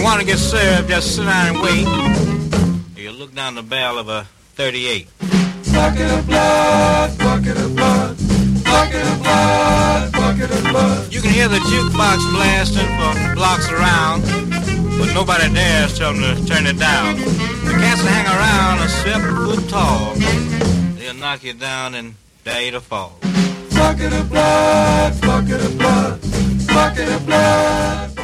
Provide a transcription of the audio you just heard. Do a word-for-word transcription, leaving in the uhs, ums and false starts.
want to get served, just sit down and wait. You look down the barrel of a thirty-eight. Bucket of blood, bucket of blood, bucket of blood, bucket of blood. You can hear the jukebox blasting for blocks around, but nobody dares tell them to turn it down. The cats will hang around a seven foot tall. They'll knock you down and dare you to fall. Bucket of blood, bucket of blood, bucket of blood.